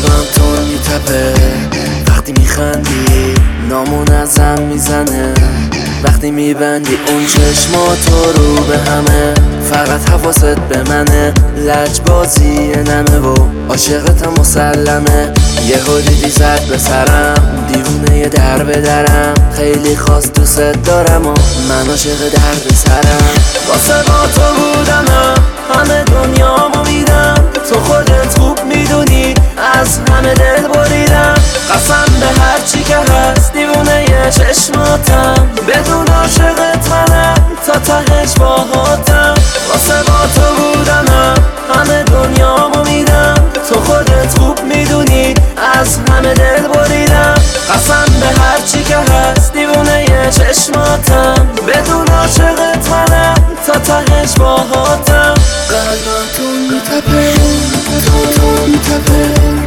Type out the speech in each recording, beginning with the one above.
قلبم تون میتپه وقتی میخندی، نامنظم میزنه وقتی میبندی اون چشماتو رو به همه. فقط حواست به منه، لجبازی نمه و عاشقتم مسلمه. یهو دیدی زد به سرم، دیوونه در به درم. خیلی خواست دوست دارم و من عاشق درد سرم. واسه با تو بودنم همه دنیامو میدم. تو خودت خوب میدونی از همه دل بریدم. قسم به هر چی که هست دیوونه چشماتم. بدون عاشقت منم تا تهش باهاتم. واسه با تو بودنم همه دنیامو میدم. تو خودت خوب میدونی از همه دل بریدم. قسم به هر چی که هست دیوونه چشماتم. بدون عاشقت منم تا تهش باهاتم. قلبم تون میتپه، تون میتپه،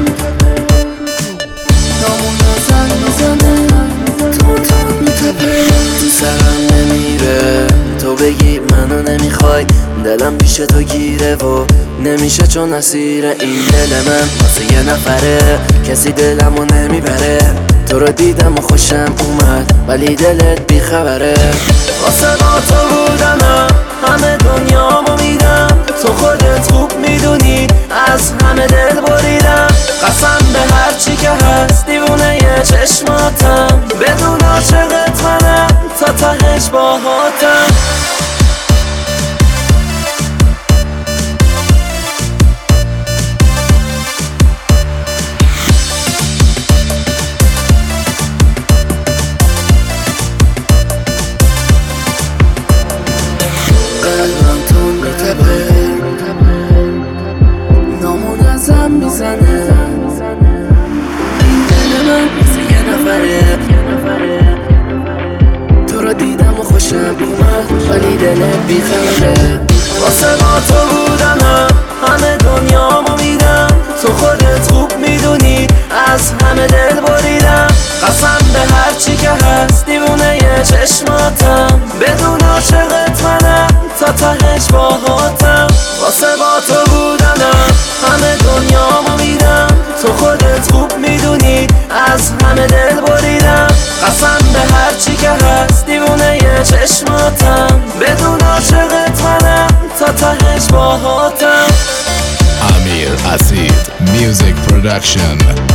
نامنظم میزنه، تون میتپه. تو سرم نمیره تو بگی منو نمیخوای. دلم پیش تو گیره و نمیشه چون اسیر این دل من واسه یه نفره. کسی دلمو نمیبره. تو رو دیدم و خوشم اومد ولی دلت بیخبره. واسه با تو بودنم همه دنیامو میدم. تو خودت خوب میدونی از همه دل بریدم. قسم به هر چی که هست دیوونه چشماتم. بدون عاشقت منم تا تهش باهاتم. قلبم تون میتپه، نامنظم میزنه. این دل من مثل یه نفره. تو رو دیدم و خوشم اومد ولی دلت بیخبره. واسه با تو بودنم همه دنیامو میدم. تو خودت خوب میدونی از همه دل بریدم. قسم به هر چی که هست دیوونه چشماتم. بدون عاشقت منم تا تهش باهاتم. واسه با تو بودنم همه دنیامو میدم. تو خودت خوب میدونی از همه دل بریدم. قسم به هر چی که هست دیوونه چشماتم. بدون عاشقت منم تا تهش باهاتم. Amir Acid Music Production.